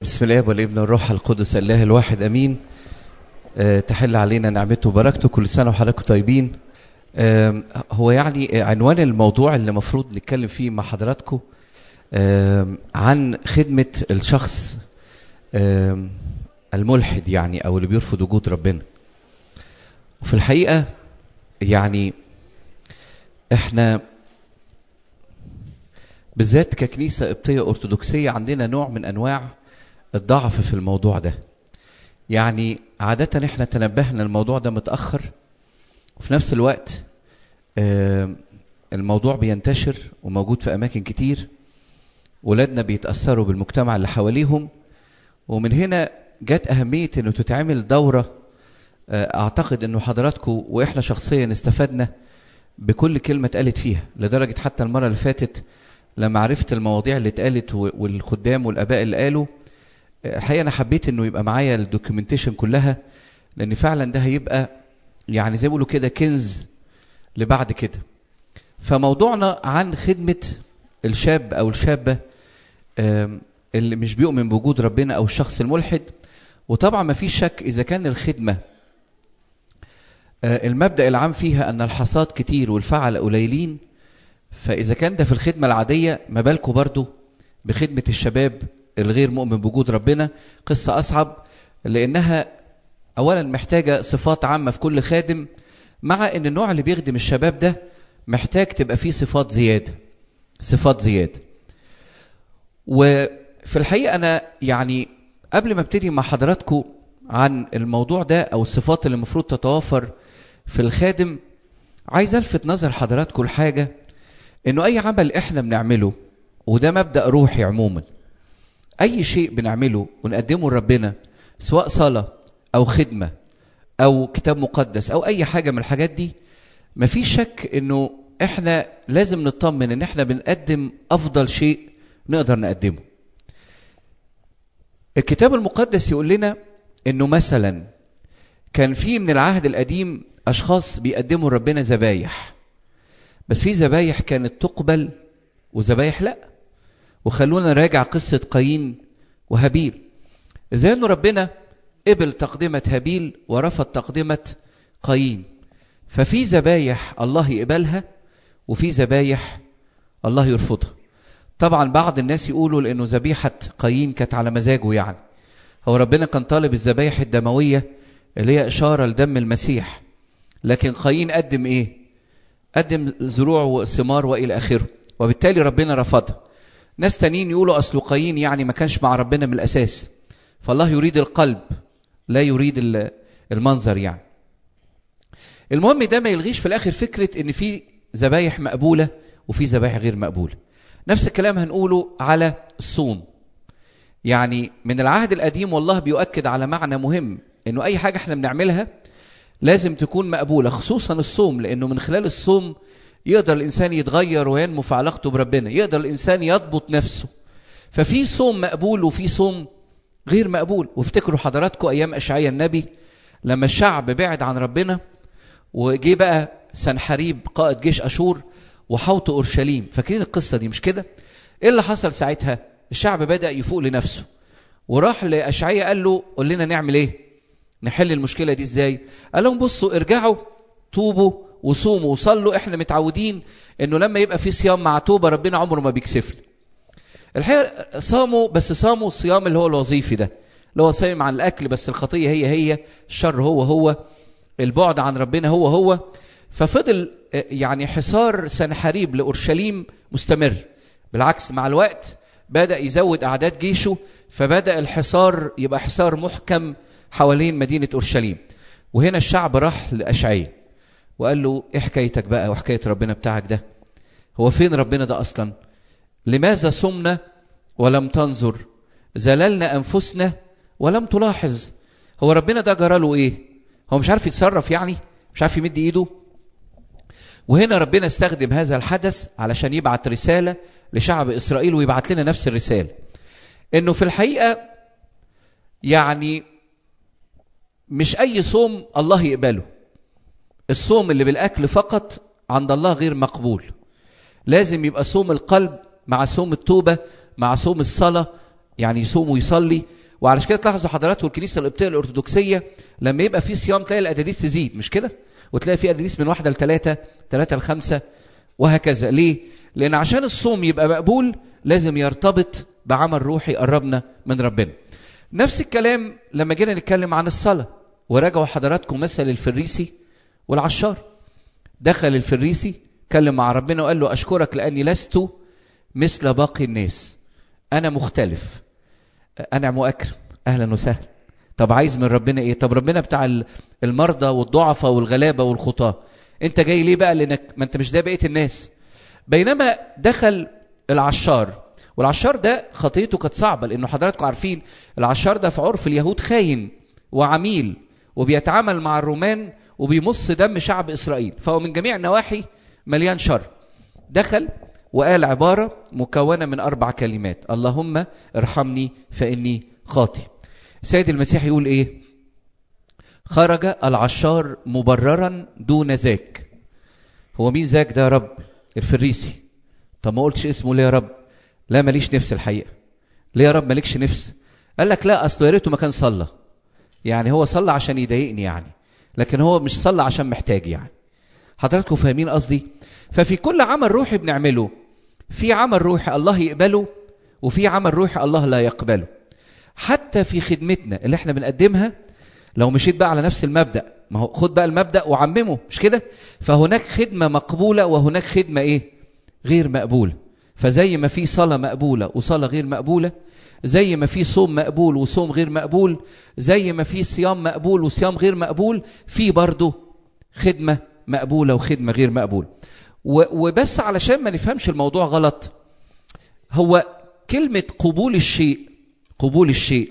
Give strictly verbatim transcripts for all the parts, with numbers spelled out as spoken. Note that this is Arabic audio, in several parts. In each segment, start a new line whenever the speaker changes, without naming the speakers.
بسم الله والابن والروح القدس الله الواحد امين. أه تحل علينا نعمته وبركته. كل سنه وحضراتكم طيبين. أه هو يعني عنوان الموضوع اللي المفروض نتكلم فيه مع حضراتكم أه عن خدمه الشخص أه الملحد، يعني او اللي بيرفض وجود ربنا. وفي الحقيقه يعني احنا بالذات ككنيسه قبطيه ارثوذكسيه عندنا نوع من انواع الضعف في الموضوع ده. يعني عادة احنا تنبهنا الموضوع ده متأخر، وفي نفس الوقت الموضوع بينتشر وموجود في أماكن كتير، ولادنا بيتأثروا بالمجتمع اللي حواليهم، ومن هنا جت أهمية انه تتعمل دورة. اعتقد انه حضراتكم واحنا شخصيا استفدنا بكل كلمة اتقالت فيها، لدرجة حتى المرة اللي فاتت لما عرفت المواضيع اللي اتقالت والخدام والآباء اللي قالوا، الحقيقة أنا حبيت إنه يبقى معايا الدوكيومنتيشن كلها، لأن فعلا ده هيبقى يعني زي ما بيقولوا كده كنز لبعد كده. فموضوعنا عن خدمة الشاب أو الشابة اللي مش بيؤمن بوجود ربنا أو الشخص الملحد. وطبعا ما فيش شك إذا كان الخدمة المبدأ العام فيها أن الحصاد كتير والفعل قليلين، فإذا كان ده في الخدمة العادية ما بالكم برضو بخدمة الشباب الغير مؤمن بوجود ربنا. قصة أصعب، لأنها أولا محتاجة صفات عامة في كل خادم، مع أن النوع اللي بيخدم الشباب ده محتاج تبقى فيه صفات زيادة صفات زيادة. وفي الحقيقة أنا يعني قبل ما ابتدي مع حضراتكم عن الموضوع ده أو الصفات اللي المفروض تتوافر في الخادم، عايز ألفت نظر حضراتكم الحاجة أنه أي عمل إحنا بنعمله، وده مبدأ روحي عموما، أي شيء بنعمله ونقدمه لربنا، سواء صلاة أو خدمة أو كتاب مقدس أو أي حاجة من الحاجات دي، مفيش شك إنه إحنا لازم نطمن إن إحنا بنقدم أفضل شيء نقدر نقدمه. الكتاب المقدس يقول لنا إنه مثلا كان في من العهد القديم أشخاص بيقدموا لربنا ذبايح، بس في ذبايح كانت تقبل وذبايح لأ. وخلونا نراجع قصة قايين وهابيل، إذا أنه ربنا قبل تقدمة هابيل ورفض تقدمة قايين. ففي ذبايح الله يقبلها وفي ذبايح الله يرفضها. طبعا بعض الناس يقولوا لأنه ذبيحة قايين كانت على مزاجه، يعني هو ربنا كان طالب الذبايح الدموية اللي هي إشارة لدم المسيح، لكن قايين قدم إيه؟ قدم زروع وثمار وإلى آخره، وبالتالي ربنا رفضها. ناس تانيين يقولوا أصل قايين يعني ما كانش مع ربنا من الأساس، فالله يريد القلب لا يريد المنظر يعني. المهم ده ما يلغيش في الآخر فكرة إن في ذبايح مقبولة وفي ذبايح غير مقبولة. نفس الكلام هنقوله على الصوم. يعني من العهد القديم والله بيؤكد على معنى مهم، إنه أي حاجة احنا بنعملها لازم تكون مقبولة، خصوصا الصوم، لأنه من خلال الصوم يقدر الإنسان يتغير وينمو في علاقته بربنا، يقدر الإنسان يضبط نفسه. ففي صوم مقبول وفي صوم غير مقبول. وافتكروا حضراتكم أيام أشعياء النبي لما الشعب بعد عن ربنا، وجي بقى سنحريب قائد جيش أشور وحوط أورشليم. فاكرين القصة دي مش كده؟ إيه اللي حصل ساعتها؟ الشعب بدأ يفوق لنفسه، وراح لأشعياء قال له قل لنا نعمل إيه؟ نحل المشكلة دي إزاي؟ قال لهم بصوا ارجعوا توبوا وصوموا وصلوا. احنا متعودين انه لما يبقى في صيام مع توبة ربنا عمره ما بيكسفنا. الحقيقة صاموا، بس صاموا الصيام اللي هو الوظيفي ده، اللي هو صايم عن الأكل، بس الخطية هي هي، الشر هو هو، البعد عن ربنا هو هو. ففضل يعني حصار سنحريب لأورشليم مستمر. بالعكس مع الوقت بدأ يزود أعداد جيشه، فبدأ الحصار يبقى حصار محكم حوالين مدينة أورشليم. وهنا الشعب راح لأشعياء وقال له ايه حكايتك بقى وحكاية ربنا بتاعك ده؟ هو فين ربنا ده أصلا؟ لماذا صمنا ولم تنظر؟ زللنا أنفسنا ولم تلاحظ. هو ربنا ده جراله ايه؟ هو مش عارف يتصرف يعني؟ مش عارف يمد ايده؟ وهنا ربنا استخدم هذا الحدث علشان يبعت رسالة لشعب إسرائيل، ويبعت لنا نفس الرسالة، انه في الحقيقة يعني مش أي صوم الله يقبله. الصوم اللي بالأكل فقط عند الله غير مقبول. لازم يبقى صوم القلب مع صوم التوبة مع صوم الصلاة يعني يصوم ويصلي. وعلى كده تلاحظوا حضراتكم الكنيسه القبطيه الارثوذكسيه لما يبقى في صيام تلاقي القداديس تزيد، مش كده؟ وتلاقي في قداديس من واحده لثلاثه، ثلاثه لخمسه، وهكذا. ليه؟ لان عشان الصوم يبقى مقبول لازم يرتبط بعمل روحي يقربنا من ربنا. نفس الكلام لما جينا نتكلم عن الصلاه، وراجعوا حضراتكم مثل الفريسي والعشار. دخل الفريسي كلم مع ربنا وقال له اشكرك لاني لست مثل باقي الناس، انا مختلف، انعم واكرم، اهلا وسهلا. طب عايز من ربنا ايه؟ طب ربنا بتاع المرضى والضعفاء والغلابه والخطاه، انت جاي ليه بقى؟ لانك ما انت مش زي بقيه الناس. بينما دخل العشار، والعشار ده خطيته كانت صعبه، لانه حضراتكم عارفين العشار ده في عرف اليهود خاين وعميل، وبيتعامل مع الرومان وبيمص دم شعب اسرائيل، فهو من جميع النواحي مليان شر. دخل وقال عباره مكونه من اربع كلمات: اللهم ارحمني فاني خاطئ. السيد المسيح يقول ايه؟ خرج العشار مبررا دون ذاك. هو مين ذاك ده يا رب؟ الفريسي. طب ما قلتش اسمه ليه يا رب؟ لا ماليش نفس الحقيقه. ليه يا رب مالكش نفس؟ قال لك لا اصله يا ريته ما كان صلى، يعني هو صلى عشان يضايقني يعني، لكن هو مش صلى عشان محتاج يعني. حضراتكم فاهمين قصدي؟ ففي كل عمل روحي بنعمله في عمل روحي الله يقبله، وفي عمل روحي الله لا يقبله. حتى في خدمتنا اللي احنا بنقدمها، لو مشيت بقى على نفس المبدأ، ما هو خد بقى المبدأ وعممه، مش كده؟ فهناك خدمة مقبولة وهناك خدمة ايه؟ غير مقبولة. فزي ما في صلاة مقبولة وصلاة غير مقبولة، زي ما في صوم مقبول وصوم غير مقبول، زي ما في صيام مقبول وصيام غير مقبول، في برضه خدمة مقبولة وخدمة غير مقبول. وبس علشان ما نفهمش الموضوع غلط، هو كلمة قبول الشيء، قبول الشيء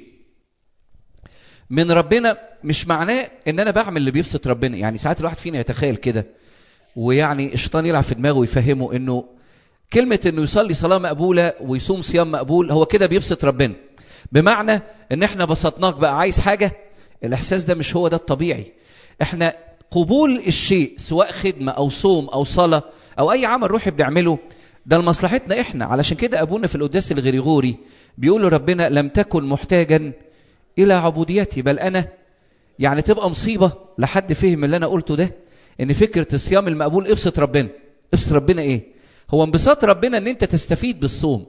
من ربنا مش معناه ان انا بعمل اللي بيبسط ربنا. يعني ساعات الواحد فينا يتخيل كده، ويعني الشيطان يلعب في دماغه ويفهمه انه كلمة انه يصلي صلاة مقبولة ويصوم صيام مقبول هو كده بيبسط ربنا، بمعنى ان احنا بسطناك بقى عايز حاجة. الاحساس ده مش هو ده الطبيعي. احنا قبول الشيء سواء خدمة او صوم او صلاة او اي عمل روحي بنعمله ده لمصلحتنا احنا. علشان كده ابونا في القداس الغريغوري بيقول ربنا لم تكن محتاجا الى عبوديتي بل انا. يعني تبقى مصيبة لحد فهم اللي انا قلته ده، ان فكرة الصيام المقبول ابسط ربنا. ابسط ربنا ايه؟ هو انبساط ربنا ان انت تستفيد بالصوم،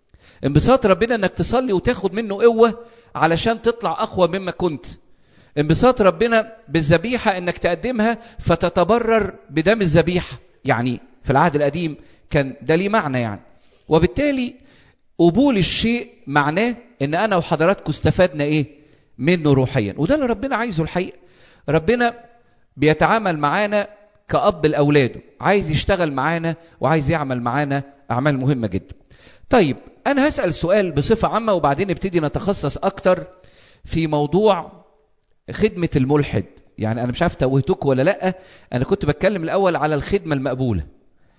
انبساط ربنا انك تصلي وتاخد منه قوة علشان تطلع اقوى مما كنت، انبساط ربنا بالذبيحة انك تقدمها فتتبرر بدم الذبيحة. يعني في العهد القديم كان ده ليه معنى يعني. وبالتالي قبول الشيء معناه ان انا وحضراتكم استفدنا ايه منه روحيا، وده اللي ربنا عايزه الحقيقة. ربنا بيتعامل معانا كأب لأولاده، عايز يشتغل معانا وعايز يعمل معانا أعمال مهمة جدا. طيب أنا هسأل سؤال بصفة عامة وبعدين نبتدي نتخصص أكتر في موضوع خدمة الملحد. يعني أنا مش عارف توهتك ولا لأ، أنا كنت بتكلم الأول على الخدمة المقبولة.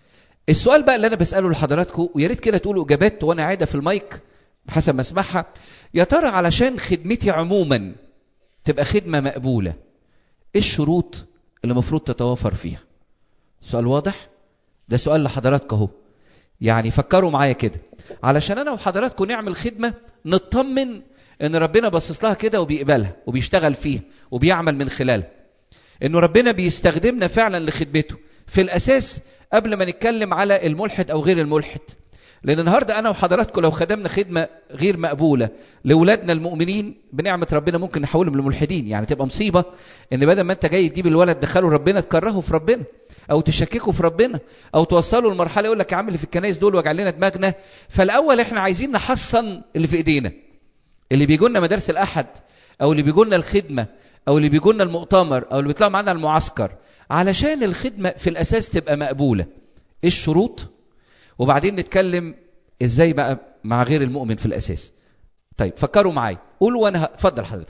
السؤال بقى اللي أنا بسأله لحضراتكم، ويا ريت كده تقولوا إجابات وأنا قاعدة في المايك حسب ما أسمعها، يا ترى علشان خدمتي عموما تبقى خدمة مقبولة إيه الشروط اللي المفروض تتوافر فيها؟ سؤال واضح؟ ده سؤال لحضراتكم اهو. يعني فكروا معايا كده، علشان انا وحضراتكم نعمل خدمة نطمن ان ربنا باصص لها كده وبيقبلها وبيشتغل فيها وبيعمل من خلالها، انه ربنا بيستخدمنا فعلا لخدمته في الاساس قبل ما نتكلم على الملحد او غير الملحد. لان النهارده انا وحضراتكم لو خدمنا خدمة غير مقبولة لاولادنا المؤمنين بنعمة ربنا ممكن نحولهم لملحدين. يعني تبقى مصيبة ان بدل ما انت جاي تجيب الولد دخله ربنا تكرهه في ربنا او تشككه في ربنا او توصله لمرحله يقول لك يا عم اللي في الكنائس دول وجع لنا دماغنا. فالاول احنا عايزين نحصن اللي في ايدينا، اللي بيجوا لنا مدارس الاحد او اللي بيجوا لنا الخدمه او اللي بيجوا لنا المؤتمر او اللي بيطلعوا معانا المعسكر، علشان الخدمه في الاساس تبقى مقبوله. ايه الشروط؟ وبعدين نتكلم ازاي بقى مع غير المؤمن في الاساس. طيب فكروا معايا، قولوا وانا اتفضل حضرتك.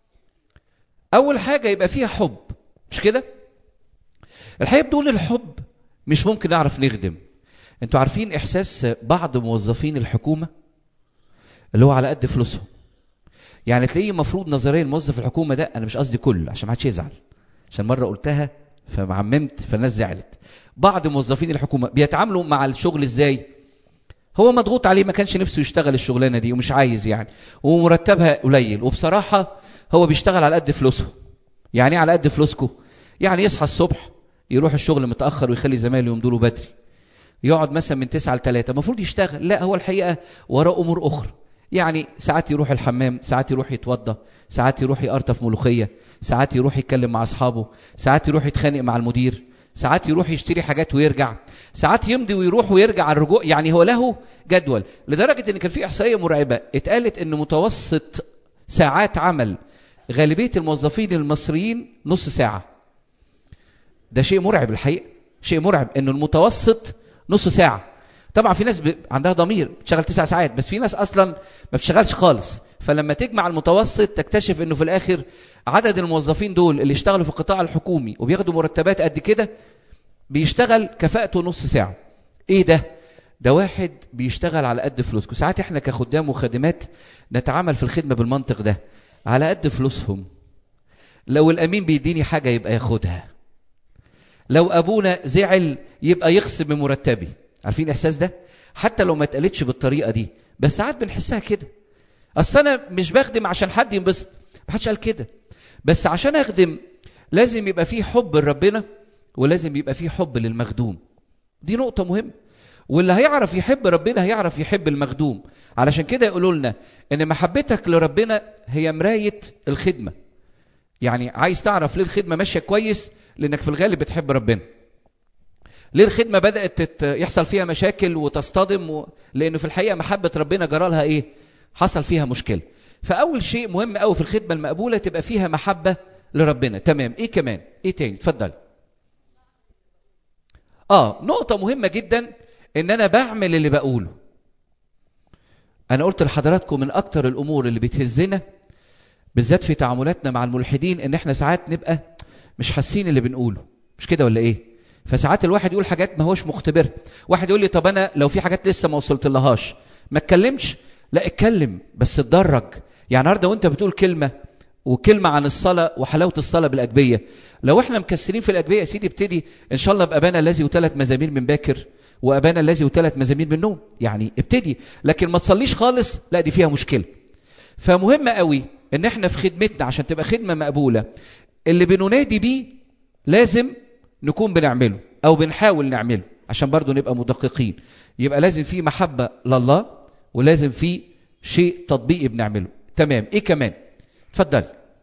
اول حاجه يبقى فيها حب، مش كده؟ الحقيقة بدون الحب مش ممكن نعرف نخدم. انتوا عارفين احساس بعض موظفين الحكومة اللي هو على قد فلوسهم. يعني تلاقيه مفروض نظريا موظف الحكومة ده، انا مش قصدي كل عشان ما حدش يزعل، عشان مرة قلتها فمعممت فالناس زعلت. بعض موظفين الحكومة بيتعاملوا مع الشغل ازاي؟ هو مضغوط عليه، ما كانش نفسه يشتغل الشغلانة دي ومش عايز يعني، ومرتبها قليل، وبصراحة هو بيشتغل على قد فلوسه. يعني على قد فلوسكو، يعني يصحى الصبح يروح الشغل متأخر ويخلي زمايله يمدوا له بدري، يقعد مثلا من تسعة لتلاتة، المفروض يشتغل، لا هو الحقيقة وراه أمور أخرى. يعني ساعات يروح الحمام، ساعات يروح يتوضى، ساعات يروح يقرطف ملوخية، ساعات يروح يتكلم مع أصحابه، ساعات يروح يتخانق مع المدير، ساعات يروح يشتري حاجات ويرجع، ساعات يمضي ويروح ويرجع على الرجوع. يعني هو له جدول، لدرجة ان كان في احصائية مرعبة اتقالت ان متوسط ساعات عمل غالبية الموظفين المصريين نص ساعة. ده شيء مرعب الحقيقة، شيء مرعب انه المتوسط نص ساعة. طبعا في ناس ب... عندها ضمير بتشتغل تسع ساعات، بس في ناس اصلا ما بتشتغلش خالص. فلما تجمع المتوسط تكتشف انه في الاخر عدد الموظفين دول اللي اشتغلوا في القطاع الحكومي وبياخدوا مرتبات قد كده بيشتغل كفاءته نص ساعة. ايه ده؟ ده واحد بيشتغل على قد فلوسكم. ساعات احنا كخدام وخادمات نتعامل في الخدمة بالمنطق ده، على قد فلوسهم. لو الامين بيديني حاجة يبقى ياخدها، لو ابونا زعل يبقى يخصم من مرتبي. عارفين الاحساس ده؟ حتى لو ما اتقالتش بالطريقة دي، بس ساعات بنحسها كده. اصل انا مش بخدم عشان حد ينبسط، ما حدش قال كده، بس عشان اخدم لازم يبقى فيه حب لربنا، ولازم يبقى فيه حب للمخدوم. دي نقطة مهمة، واللي هيعرف يحب ربنا هيعرف يحب المخدوم. علشان كده يقولوا لنا ان محبتك لربنا هي مراية الخدمة. يعني عايز تعرف ليه الخدمة ماشية كويس؟ لانك في الغالب بتحب ربنا. ليه الخدمة بدأت يحصل فيها مشاكل وتصطدم؟ و... لانه في الحقيقة محبة ربنا جرالها ايه؟ حصل فيها مشكلة. فاول شيء مهم قوي في الخدمة المقبولة تبقى فيها محبة لربنا. تمام، ايه كمان؟ ايه تاني؟ اتفضل. اه نقطة مهمة جدا، ان انا بعمل اللي بقوله. انا قلت لحضراتكم من اكتر الامور اللي بتهزنا بالذات في تعاملاتنا مع الملحدين ان احنا ساعات نبقى مش حاسين اللي بنقوله، مش كده ولا ايه؟ فساعات الواحد يقول حاجات ما هوش مختبر. واحد يقول لي طب انا لو في حاجات لسه ما وصلت لهاش ما اتكلمش. لا اتكلم، بس اتدرج. يعني النهارده وانت بتقول كلمة وكلمة عن الصلاة وحلاوة الصلاة بالأجبية، لو احنا مكسرين في الأجبية يا سيدي ابتدي إن شاء الله بأبانا الذي وثلاث مزامير من باكر، وأبانا الذي وثلاث مزامير من نوم. يعني ابتدي، لكن ما تصليش خالص، لا دي فيها مشكلة. فمهم قوي ان احنا في خدمتنا عشان تبقى خدمة مقبولة اللي بننادي بيه لازم نكون بنعمله او بنحاول نعمله، عشان برضو نبقى مدققين. يبقى لازم في محبة لله، ولازم في شيء تطبيقي بنعمله. تمام، ايه كمان؟ اتفضل.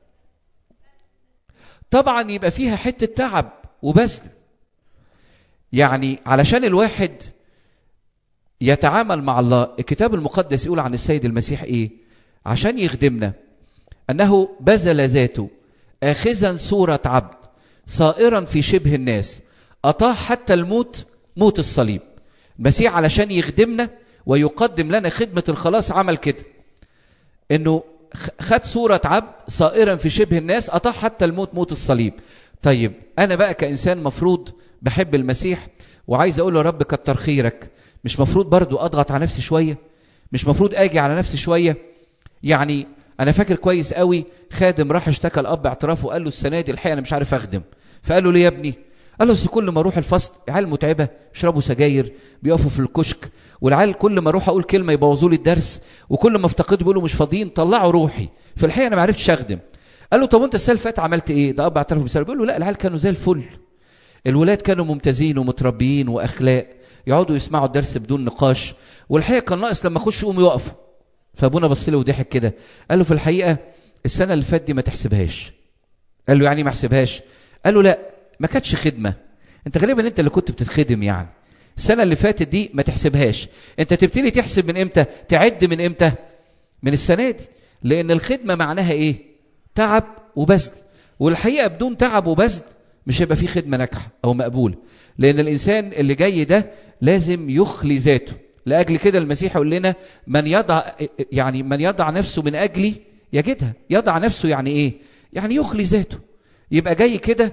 طبعا يبقى فيها حتة تعب وبذل. يعني علشان الواحد يتعامل مع الله، الكتاب المقدس يقول عن السيد المسيح ايه؟ عشان يخدمنا انه بذل ذاته آخذا صورة عبد صائرا في شبه الناس، أطاع حتى الموت، موت الصليب. المسيح علشان يخدمنا ويقدم لنا خدمة الخلاص عمل كده، انه خد صورة عبد صائرا في شبه الناس، أطاع حتى الموت، موت الصليب. طيب أنا بقى كإنسان مفروض بحب المسيح وعايز أقول له رب كتر خيرك، مش مفروض برضو أضغط على نفسي شوية؟ مش مفروض أجي على نفسي شوية؟ يعني أنا فاكر كويس قوي خادم راح اشتكى الأب اعترافه وقال له السنة دي الحقيقة أنا مش عارف أخدم. فقال له ليه يا ابني؟ قال له كل ما أروح الفصل عيال متعبة يشربوا سجاير بيقفوا في الكشك، والعيال كل ما أروح أقول كلمة يبوظوا لي الدرس، وكل ما افتقده بيقولوا مش فاضيين طلعوا روحي، في الحقيقة أنا ما عرفتش أخدم. قال له طب وأنت السنة اللي فاتت عملت إيه؟ ده أب اعترافه بيسأله، بيقول له لا العيال كانوا زي الفل، الولاد كانوا ممتازين ومتربيين وأخلاق، يقعدوا يسمعوا الدرس بدون نقاش، والحقيقة كان ناقص لما أخش يقوموا يقفوا. فابونا بص له وضحك كده، قال له في الحقيقة السنة اللي فاتت دي ما تحسبهاش. قال له يعني ما احسبهاش؟ قال له لا ما كانتش خدمة، انت غالبا انت اللي كنت بتتخدم، يعني السنة اللي فاتت دي ما تحسبهاش، انت تبتدي تحسب من امتى؟ تعد من امتى؟ من السنة دي. لان الخدمة معناها ايه؟ تعب وبذل، والحقيقة بدون تعب وبذل مش هيبقى فيه خدمة ناجحة او مقبولة، لان الانسان اللي جاي ده لازم يخلي ذاته. لأجل كده المسيح يقول لنا من يضع، يعني من يضع نفسه من أجلي يجدها. يضع نفسه يعني إيه؟ يعني يخلي ذاته، يبقى جاي كده.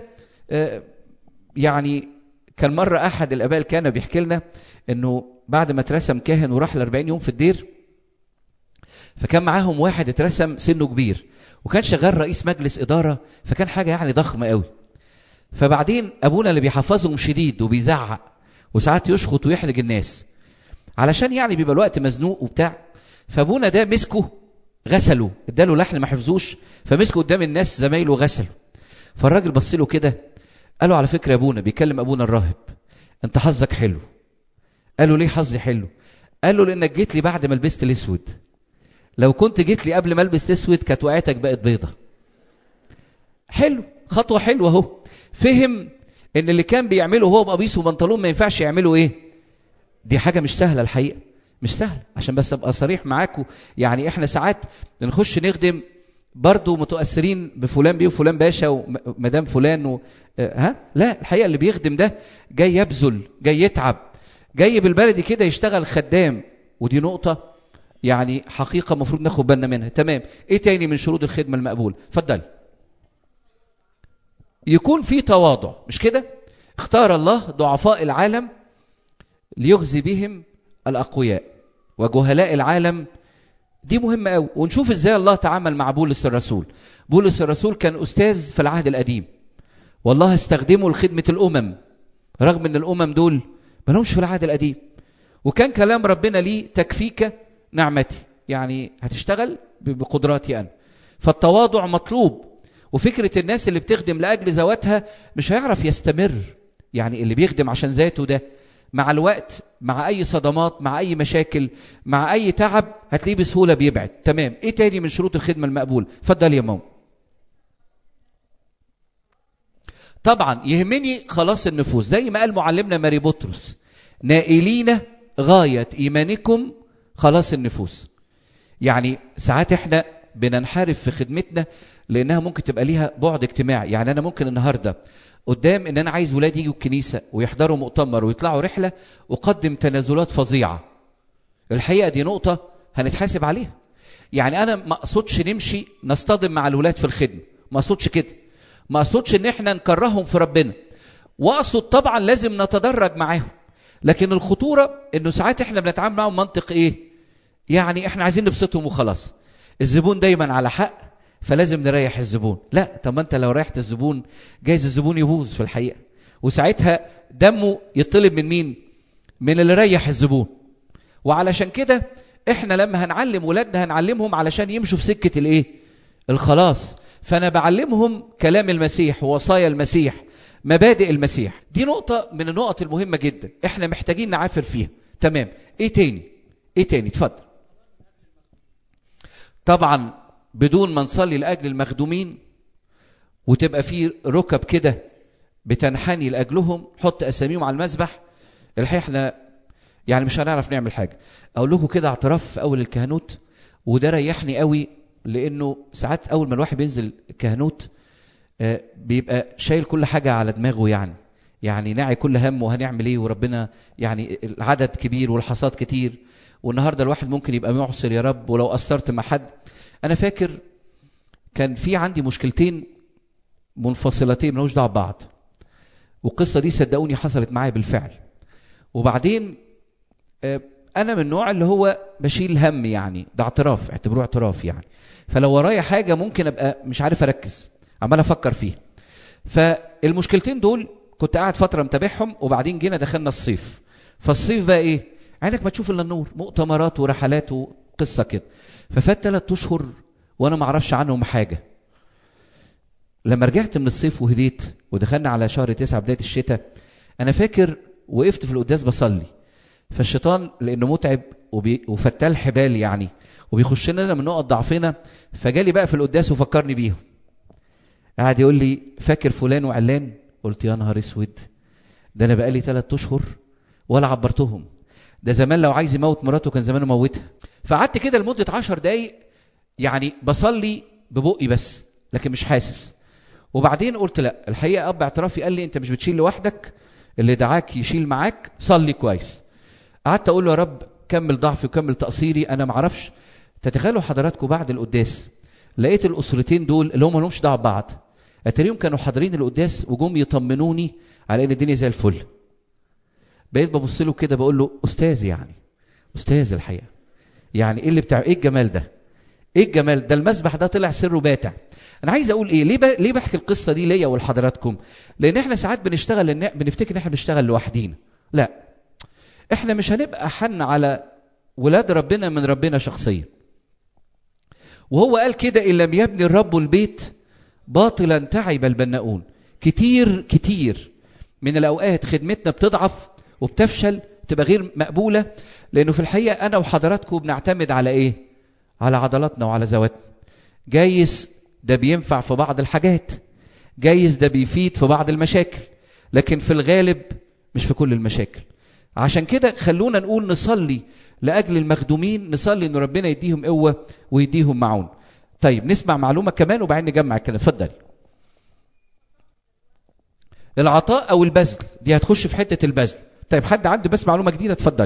يعني كان مرة أحد الآباء كان بيحكي لنا إنه بعد ما اترسم كاهن وراح لأربعين يوم في الدير، فكان معاهم واحد اترسم سنه كبير وكان شغال رئيس مجلس إدارة، فكان حاجة يعني ضخمة قوي. فبعدين أبونا اللي بيحفظهم شديد وبيزعق وساعات يشخط ويحرج الناس، علشان يعني بيبقى الوقت مزنوق وبتاع. فابونا ده مسكه غسله، اداله لحن ما حفظوش، فمسكه قدام الناس زمايله غسله. فالراجل بص له كده قال له على فكره يا ابونا، بيكلم ابونا الراهب، انت حظك حلو. قال له ليه حظي حلو؟ قال له لانك جيت لي بعد ما لبست الاسود، لو كنت جيت لي قبل ما البس اسود كانت وقعتك بقت بيضه. حلو، خطوه حلوه اهو. فهم ان اللي كان بيعمله هو بقميص وبنطلون ما ينفعش يعمله ايه. دي حاجه مش سهله الحقيقه، مش سهل. عشان بس ابقى صريح معاكم، يعني احنا ساعات بنخش نخدم برضو متأثرين بفلان بيه وفلان باشا ومدام فلان و... ها لا، الحقيقة اللي بيخدم ده جاي يبذل، جاي يتعب، جاي بالبلدي كده يشتغل خدام. ودي نقطة يعني حقيقة مفروض ناخد بالنا منها. تمام. ايه تاني من شروط الخدمة المقبول؟ اتفضل. يكون في تواضع، مش كده؟ اختار الله ضعفاء العالم ليغزي بهم الأقوياء وجهلاء العالم. دي مهمة قوي. ونشوف ازاي الله تعامل مع بولس الرسول. بولس الرسول كان أستاذ في العهد القديم، والله استخدمه لخدمة الأمم رغم ان الأمم دول ما لهمش في العهد القديم. وكان كلام ربنا ليه تكفيك نعمتي، يعني هتشتغل بقدراتي أنا. فالتواضع مطلوب. وفكرة الناس اللي بتخدم لأجل ذواتها مش هيعرف يستمر. يعني اللي بيخدم عشان ذاته ده مع الوقت، مع أي صدمات، مع أي مشاكل، مع أي تعب، هتلاقيه بسهولة بيبعد. تمام. إيه تاني من شروط الخدمة المقبول؟ فضل يا ماما. طبعا يهمني خلاص النفوس، زي ما قال معلمنا ماري بطرس، نائلين غاية إيمانكم خلاص النفوس. يعني ساعات احنا بننحرف في خدمتنا لأنها ممكن تبقى ليها بعد اجتماعي. يعني أنا ممكن النهاردة قدام ان انا عايز ولادي يجوا الكنيسه ويحضروا مؤتمر ويطلعوا رحله وقدم تنازلات فظيعه. الحقيقه دي نقطه هنتحاسب عليها. يعني انا ما اقصدش نمشي نصطدم مع الولاد في الخدمه، ما اقصدش كده. ما اقصدش ان احنا نكرههم في ربنا، واقصد طبعا لازم نتدرج معاهم. لكن الخطوره انه ساعات احنا بنتعامل معاهم منطق ايه، يعني احنا عايزين نبسطهم وخلاص. الزبون دايما على حق فلازم نريح الزبون. لا، طب ما انت لو ريحت الزبون جايز الزبون يبوظ في الحقيقه، وساعتها دمه يطلب من مين؟ من اللي ريح الزبون. وعلشان كده احنا لما هنعلم ولادنا هنعلمهم علشان يمشوا في سكه الايه؟ الخلاص. فانا بعلمهم كلام المسيح ووصايا المسيح، مبادئ المسيح. دي نقطه من النقط المهمه جدا احنا محتاجين نعافر فيها. تمام. ايه تاني؟ ايه تاني؟ اتفضل. طبعا بدون ما نصلي لأجل المخدومين وتبقى في ركب كده بتنحني لأجلهم، حط أساميهم على المذبح، الحقيقة احنا يعني مش هنعرف نعمل حاجة. أقول لكم كده اعتراف في أول الكهنوت، وده ريحني قوي، لأنه ساعات أول ما الواحد بينزل الكهنوت بيبقى شايل كل حاجة على دماغه، يعني يعني ناعي كل هم وهنعمل ايه، وربنا يعني العدد كبير والحصاد كتير، والنهاردة الواحد ممكن يبقى معصر يا رب ولو قصرت مع حد. أنا فاكر كان في عندي مشكلتين منفصلتين ملوش دعوه ببعض، والقصة دي صدقوني حصلت معايا بالفعل. وبعدين أنا من النوع اللي هو بشيل هم، يعني ده اعتراف، اعتبروه اعتراف يعني. فلو ورايا حاجة ممكن أبقى مش عارف أركز، عمال أفكر فيها. فالمشكلتين دول كنت قاعد فترة متابعهم، وبعدين جينا دخلنا الصيف. فالصيف بقى إيه؟ عينك ما تشوف إلا النور، مؤتمرات ورحلات وقصة كده. ففات ثلاث أشهر وأنا ما أعرفش عنهم حاجة. لما رجعت من الصيف وهديت ودخلنا على شهر تسعة بداية الشتاء، أنا فاكر وقفت في القداس بصلي، فالشيطان لأنه متعب وبي... وفتال حبال يعني، وبيخش لنا من نقط ضعفنا، فجالي بقى في القداس وفكرني بيهم. قاعد يقول لي فاكر فلان وعلان؟ قلت يا نهار اسود، ده أنا بقالي ثلاث أشهر ولا عبرتهم. ده زمان لو عايز يموت مراته كان زمانه موتها. فقعدت كده لمدة عشر دقايق يعني بصلي ببقي بس لكن مش حاسس. وبعدين قلت لا، الحقيقة أب اعترافي قال لي أنت مش بتشيل لوحدك، اللي دعاك يشيل معاك، صلي كويس. قعدت أقول له يا رب كمل ضعفي وكمل تقصيري، أنا معرفش. تتخيلوا حضراتكم بعد القداس لقيت الأسرتين دول اللي هم ملهمش دعوة ببعض، أتريهم كانوا حاضرين القداس وجم يطمنوني على إن الدنيا زي الفل. بقيت ببص له كده بقول له أستاذ، يعني أستاذ الحقيقة، يعني إيه اللي بتاع إيه الجمال ده؟ إيه الجمال ده؟ المسبح ده طلع سره باتع. أنا عايز أقول إيه؟ ليه ب... ليه بحكي القصة دي ليا ولحضراتكم؟ لأن إحنا ساعات بنشتغل إن... بنفتكر إن إحنا بنشتغل لوحدينا. لا، احنا مش هنبقى حن على ولاد ربنا من ربنا شخصيا. وهو قال كده: إن لم يبني الرب البيت باطلا تعب البناؤون. كتير كتير من الأوقات خدمتنا بتضعف وبتفشل، تبقى غير مقبولة، لأنه في الحقيقة أنا وحضراتكم بنعتمد على إيه؟ على عضلاتنا وعلى ذواتنا. جايز ده بينفع في بعض الحاجات، جايز ده بيفيد في بعض المشاكل، لكن في الغالب مش في كل المشاكل. عشان كده خلونا نقول نصلي لأجل المخدومين، نصلي إن ربنا يديهم قوة ويديهم معون. طيب نسمع معلومة كمان وبعدين نجمع الكلام. اتفضل. العطاء أو البذل دي هتخش في حتة البذل. طيب حد عنده بس معلومة جديدة؟ اتفضل.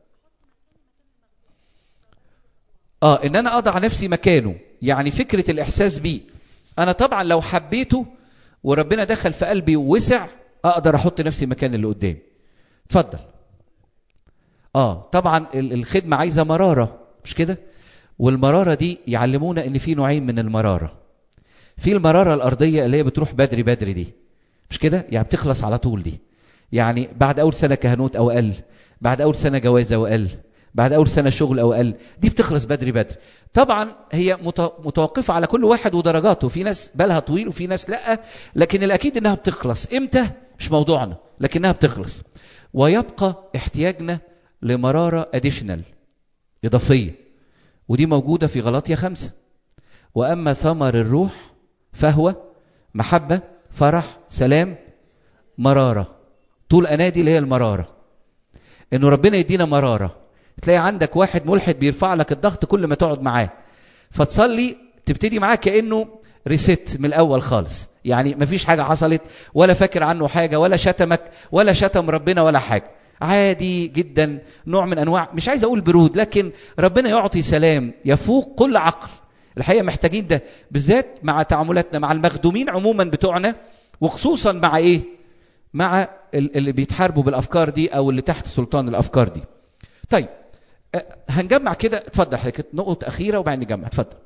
آه إن أنا أضع نفسي مكانه، يعني فكرة الإحساس بيه. أنا طبعا لو حبيته وربنا دخل في قلبي ووسع، أقدر أحط نفسي مكان اللي قدامي. اتفضل. آه طبعا الخدمة عايزة مرارة، مش كده؟ والمرارة دي يعلمونا إن في نوعين من المرارة. في المرارة الأرضية اللي هي بتروح بدري بدري دي، مش كده؟ يعني بتخلص على طول دي، يعني بعد أول سنة كهنوت أو أقل، بعد أول سنة جوازة أو أقل، بعد أول سنة شغل أو أقل، دي بتخلص بدري بدري. طبعا هي متوقفة على كل واحد ودرجاته، في ناس بالها طويل وفي ناس لأ، لكن الأكيد إنها بتخلص. إمتى؟ مش موضوعنا، لكنها بتخلص. ويبقى احتياجنا لمرارة أديشنال، إضافية، ودي موجودة في غلاطية خمسة. وأما ثمر الروح فهو محبة، فرح، سلام، مرارة. طول أنادي اللي هي المرارة، إنه ربنا يدينا مرارة. تلاقي عندك واحد ملحد بيرفع لك الضغط كل ما تقعد معاه، فتصلي تبتدي معاه كأنه ريست من الأول خالص، يعني مفيش حاجة حصلت ولا فاكر عنه حاجة ولا شتمك ولا شتم ربنا ولا حاجة، عادي جدا. نوع من أنواع، مش عايز أقول برود، لكن ربنا يعطي سلام يفوق كل عقل. الحقيقة محتاجين ده بالذات مع تعاملاتنا مع المخدومين عموما بتوعنا، وخصوصا مع إيه؟ مع اللي بيتحاربوا بالأفكار دي أو اللي تحت سلطان الأفكار دي. طيب هنجمع كده. اتفضل حضرتك، نقطة أخيرة وبعدين نجمع. اتفضل.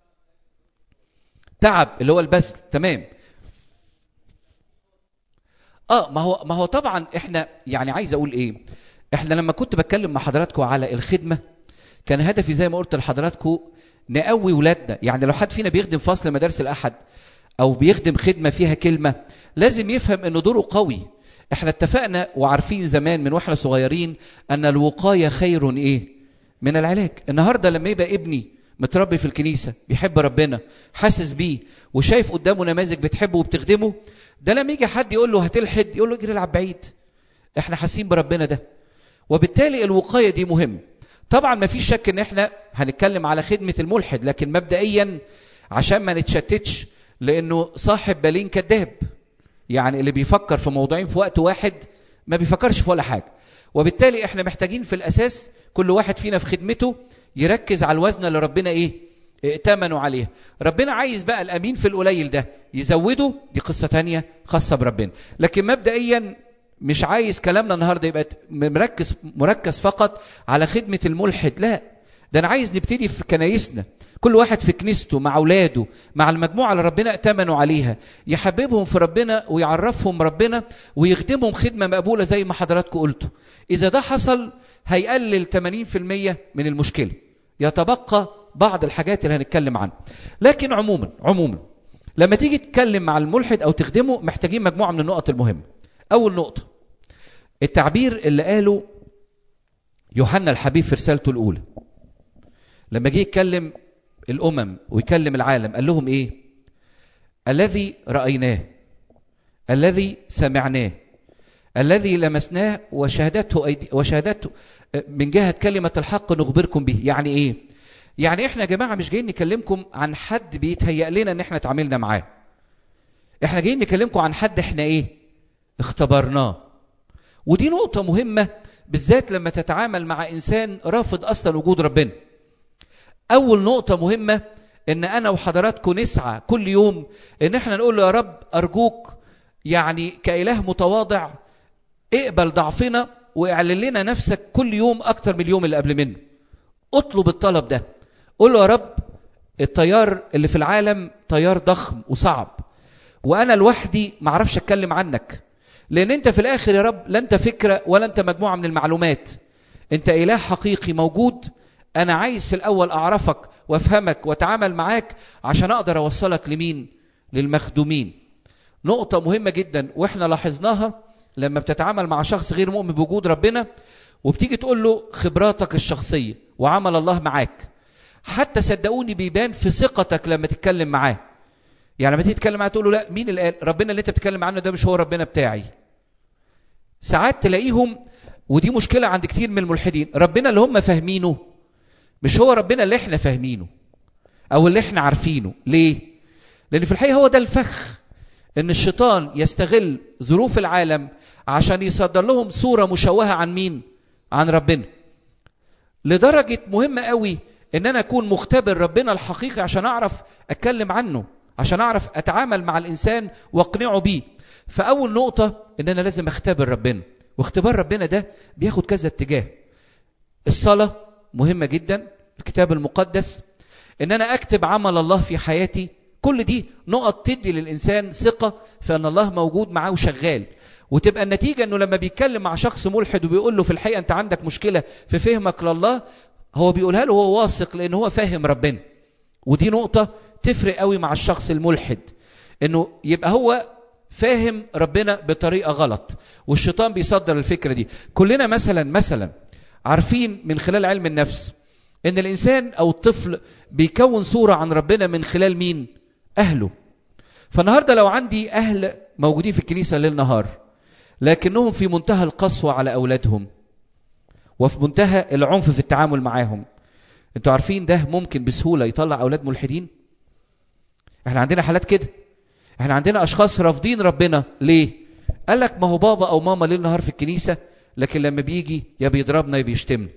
تعب اللي هو البذل، تمام. اه ما هو ما هو طبعا احنا يعني عايز اقول ايه، احنا لما كنت بتكلم مع حضراتكم على الخدمة كان هدفي زي ما قلت لحضراتكم نقوي ولادنا. يعني لو حد فينا بيخدم فصل مدارس الأحد أو بيخدم خدمة فيها كلمة، لازم يفهم أنه دوره قوي. احنا اتفقنا وعارفين زمان من واحنا صغيرين أن الوقاية خير إيه من العلاج. النهاردة لما يبقى ابني متربي في الكنيسة بيحب ربنا حاسس بيه وشايف قدامه نماذج بتحبه وبتخدمه، ده لما يجي حد يقول له هتلحد يقول له اجري العب بعيد، احنا حاسين بربنا ده. وبالتالي الوقاية دي مهم. طبعا ما فيش شك ان احنا هنتكلم على خدمة الملحد، لكن مبدئيا عشان ما نتشتتش، لانه صاحب بالين كذاب، يعني اللي بيفكر في موضوعين في وقت واحد ما بيفكرش في ولا حاجة. وبالتالي احنا محتاجين في الاساس كل واحد فينا في خدمته يركز على الوزن اللي ربنا ايه ائتمنوا عليه. ربنا عايز بقى الامين في القليل ده يزوده، دي قصة تانية خاصة بربنا. لكن مبدئيا مش عايز كلامنا النهاردة يبقى مركز مركز فقط على خدمة الملحد، لا، ده انا عايز نبتدي في كنايسنا، كل واحد في كنيسته مع اولاده مع المجموعة اللي ربنا ائتمنوا عليها، يحببهم في ربنا ويعرفهم ربنا ويخدمهم خدمة مقبولة زي ما حضراتكم قلتوا. اذا ده حصل هيقلل ثمانين بالمئة من المشكلة، يتبقى بعض الحاجات اللي هنتكلم عنها. لكن عموما عموما لما تيجي تتكلم مع الملحد او تخدمه محتاجين مجموعة من النقط المهمة. اول نقطة التعبير اللي قاله يوحنا الحبيب في رسالته الاولى، لما جه يتكلم الامم ويكلم العالم قال لهم ايه؟ الذي رأيناه، الذي سمعناه، الذي لمسناه وشهدته أيدي وشهدته من جهة كلمة الحق نخبركم به. يعني ايه؟ يعني احنا يا جماعة مش جايين نكلمكم عن حد بيتهيأ لنا ان احنا تعاملنا معاه، احنا جايين نكلمكم عن حد احنا ايه؟ اختبرناه. ودي نقطة مهمة بالذات لما تتعامل مع انسان رافض اصلا وجود ربنا. اول نقطة مهمة ان انا وحضراتكم نسعى كل يوم ان احنا نقول له يا رب ارجوك يعني كإله متواضع اقبل ضعفنا واعلن لنا نفسك كل يوم اكتر من اليوم اللي قبل منه. اطلب الطلب ده، قول له يا رب التيار اللي في العالم تيار ضخم وصعب، وانا لوحدي ما اعرفش اتكلم عنك، لان انت في الاخر يا رب لا انت فكرة ولا انت مجموعة من المعلومات، انت اله حقيقي موجود، انا عايز في الاول اعرفك وافهمك واتعامل معاك عشان اقدر اوصلك لمين؟ للمخدومين. نقطة مهمة جدا واحنا لاحظناها لما بتتعامل مع شخص غير مؤمن بوجود ربنا وبتيجي تقول له خبراتك الشخصية وعمل الله معاك، حتى صدقوني بيبان في ثقتك لما تتكلم معاه. يعني لما تيجي تتكلم معاه تقول له لا، مين اللي قال؟ ربنا اللي انت بتتكلم عنه ده مش هو ربنا بتاعي. ساعات تلاقيهم، ودي مشكلة عند كتير من الملحدين، ربنا اللي هم فاهمينه مش هو ربنا اللي احنا فاهمينه او اللي احنا عارفينه. ليه؟ لان في الحقيقة هو ده الفخ، ان الشيطان يستغل ظروف العالم عشان يصدر لهم صورة مشوهة عن مين؟ عن ربنا. لدرجة مهمة قوي ان انا اكون مختبر ربنا الحقيقي عشان اعرف اتكلم عنه، عشان اعرف اتعامل مع الانسان واقنعه بيه. فاول نقطة ان انا لازم اختبر ربنا، واختبار ربنا ده بياخد كذا اتجاه. الصلاة مهمة جدا، الكتاب المقدس، ان انا اكتب عمل الله في حياتي، كل دي نقط تدي للإنسان ثقة في أن الله موجود معاه وشغال. وتبقى النتيجة أنه لما بيتكلم مع شخص ملحد وبيقول له في الحقيقة أنت عندك مشكلة في فهمك لله، هو بيقولها له هو واثق لأنه هو فاهم ربنا. ودي نقطة تفرق قوي مع الشخص الملحد، أنه يبقى هو فاهم ربنا بطريقة غلط والشيطان بيصدر الفكرة دي. كلنا مثلا مثلا عارفين من خلال علم النفس أن الإنسان أو الطفل بيكون صورة عن ربنا من خلال مين؟ أهله. فالنهاردة لو عندي أهل موجودين في الكنيسة ليل نهار لكنهم في منتهى القسوة على أولادهم وفي منتهى العنف في التعامل معاهم، انتوا عارفين ده ممكن بسهولة يطلع أولاد ملحدين. احنا عندنا حالات كده، احنا عندنا أشخاص رافضين ربنا. ليه؟ قال لك ما هو بابا أو ماما ليل نهار في الكنيسة لكن لما بيجي يا بيضربنا يا بيشتمنا،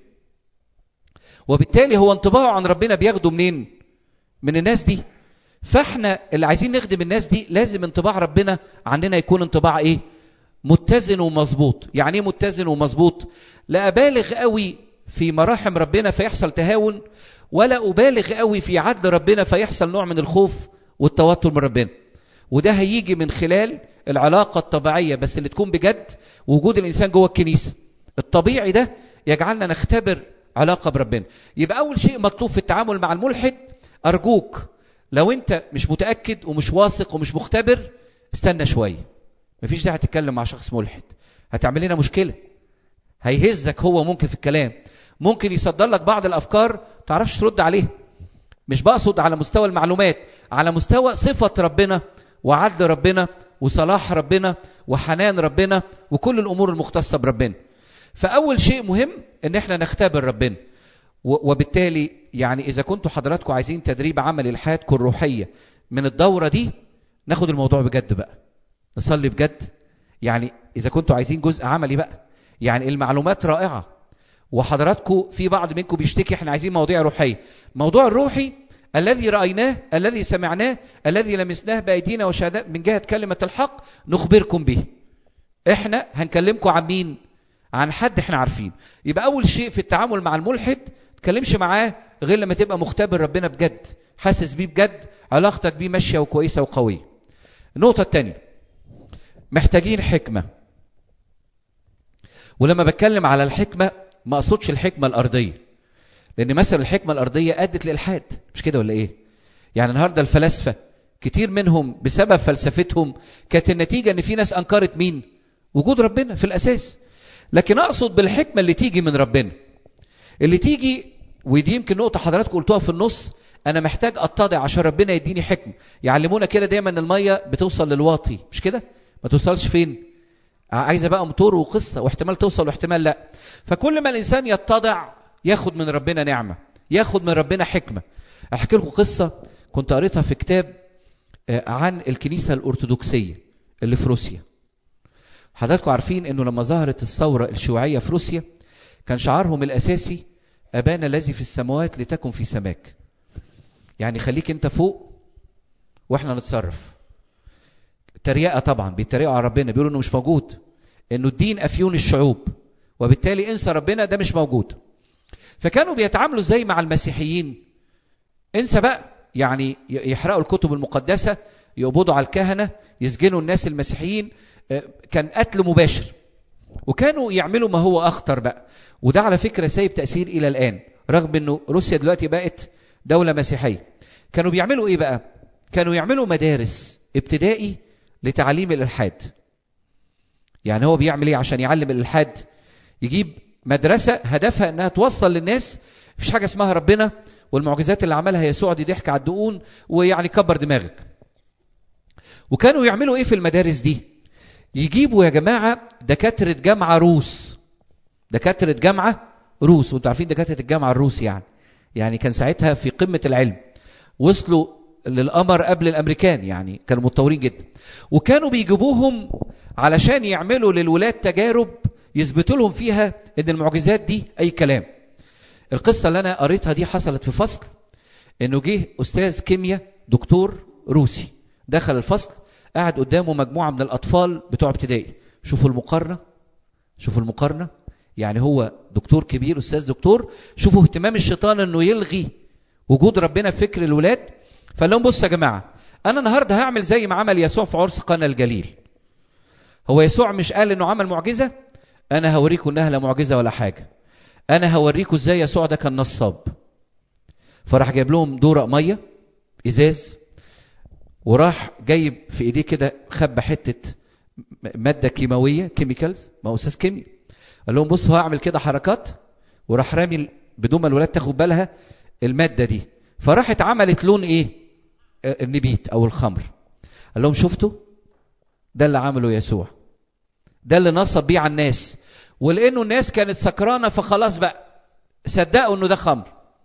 وبالتالي هو انطباعه عن ربنا بياخده منين؟ من الناس دي. فاحنا اللي عايزين نخدم الناس دي لازم انطباع ربنا عننا يكون انطباع ايه؟ متزن ومظبوط. يعني ايه متزن ومظبوط؟ لا ابالغ قوي في مراحم ربنا فيحصل تهاون، ولا ابالغ قوي في عدل ربنا فيحصل نوع من الخوف والتوتر من ربنا. وده هيجي من خلال العلاقة الطبيعية بس اللي تكون بجد، وجود الانسان جوه الكنيسة الطبيعي ده يجعلنا نختبر علاقة بربنا. يبقى اول شيء مطلوب في التعامل مع الملحد، ارجوك لو انت مش متأكد ومش واثق ومش مختبر استنى شوية. مفيش داعي تتكلم مع شخص ملحد، هتعمل لنا مشكلة، هيهزك هو ممكن في الكلام، ممكن يصدر لك بعض الأفكار تعرفش ترد عليها. مش بقصد على مستوى المعلومات، على مستوى صفة ربنا وعدل ربنا وصلاح ربنا وحنان ربنا وكل الأمور المختصة بربنا. فأول شيء مهم ان احنا نختبر ربنا. وبالتالي يعني إذا كنتوا حضراتكم عايزين تدريب عملي لحياتكم الروحية من الدورة دي، ناخد الموضوع بجد بقى، نصلي بجد. يعني إذا كنتوا عايزين جزء عملي بقى، يعني المعلومات رائعة وحضراتكم في بعض منكم بيشتكي احنا عايزين مواضيع روحية. موضوع الروحي الذي رأيناه الذي سمعناه الذي لمسناه بأيدينا وشهادات من جهة كلمة الحق نخبركم به. احنا هنكلمكم عن مين؟ عن حد احنا عارفين. يبقى أول شيء في التعامل مع الملحد تكلمش معاه غير لما تبقى مختبر ربنا بجد، حاسس بيه بجد، علاقتك بيه ماشية وكويسة وقوية. النقطة الثانية، محتاجين حكمة. ولما بتكلم على الحكمة ما أقصدش الحكمة الأرضية، لأن مثلا الحكمة الأرضية أدت للإلحاد، مش كده ولا إيه؟ يعني النهاردة الفلاسفة كتير منهم بسبب فلسفتهم كانت النتيجة أن في ناس أنكرت مين؟ وجود ربنا في الأساس. لكن أقصد بالحكمة اللي تيجي من ربنا، اللي تيجي، ودي يمكن نقطة حضراتكم قلتوها في النص، أنا محتاج أتضع عشان ربنا يديني حكمة. يعلمونا كده دايما المية بتوصل للواطي، مش كده؟ ما توصلش فين؟ عايزة بقى موتور وقصة، واحتمال توصل واحتمال لا. فكل ما الإنسان يتضع ياخد من ربنا نعمة، ياخد من ربنا حكمة. أحكي لكم قصة كنت قريتها في كتاب عن الكنيسة الأرثوذكسية اللي في روسيا. حضراتكم عارفين أنه لما ظهرت الثورة الشيوعية في روسيا كان شعارهم الأساسي أبانا الذي في السماوات لتكن في سماك. يعني خليك أنت فوق وإحنا نتصرف. تريقة طبعا، بيتريقوا على ربنا، بيقولوا أنه مش موجود، أنه الدين أفيون الشعوب وبالتالي انسى ربنا، ده مش موجود. فكانوا بيتعاملوا زي مع المسيحيين، انسى بقى، يعني يحرقوا الكتب المقدسة، يقبضوا على الكهنة، يسجنوا الناس المسيحيين، كان قتل مباشر. وكانوا يعملوا ما هو أخطر بقى، وده على فكرة سايب تأثير إلى الآن رغم أنه روسيا دلوقتي بقت دولة مسيحية. كانوا بيعملوا إيه بقى؟ كانوا يعملوا مدارس ابتدائي لتعليم الإلحاد. يعني هو بيعمل إيه عشان يعلم الإلحاد؟ يجيب مدرسة هدفها أنها توصل للناس مفيش حاجة اسمها ربنا، والمعجزات اللي عملها يسوع دي ضحك على الدقون ويعني كبر دماغك. وكانوا يعملوا إيه في المدارس دي؟ يجيبوا يا جماعة دكاترة جامعة روس، دكاترة جامعة روس، وانتوا عارفين دكاترة الجامعة الروس يعني يعني كان ساعتها في قمة العلم، وصلوا للقمر قبل الأمريكان، يعني كانوا متطورين جدا. وكانوا بيجيبوهم علشان يعملوا للولاد تجارب يثبتوا لهم فيها ان المعجزات دي اي كلام. القصة اللي انا قريتها دي حصلت في فصل، انه جه استاذ كيمياء دكتور روسي دخل الفصل، قاعد قدامه مجموعة من الاطفال بتوع ابتدائي. شوفوا المقارنة، شوفوا المقارنة، يعني هو دكتور كبير استاذ دكتور، شوفوا اهتمام الشيطان انه يلغي وجود ربنا في فكر الولاد. فقال لهم بصوا يا جماعة، انا النهارده هعمل زي ما عمل يسوع في عرس قانا الجليل. هو يسوع مش قال انه عمل معجزة؟ انا هوريكم انها لا معجزة ولا حاجة، انا هوريكم ازاي يسوع ده كان نصاب. فراح جايب لهم دورق مية ازاز، وراح جايب في ايديه كده خبى حتة مادة كيماوية كيميكالز، ما هو استاذ كيمياء. قال لهم بصوا هعمل كده حركات، وراح رامي بدون ما الولاد تاخد بالها المادة دي، فراحت عملت لون ايه؟ النبيت او الخمر. قال لهم شفتوا؟ ده اللي عمله يسوع، ده اللي نصب بيه على الناس، ولانه الناس كانت سكرانه فخلاص بقى صدقوا انه ده خمر.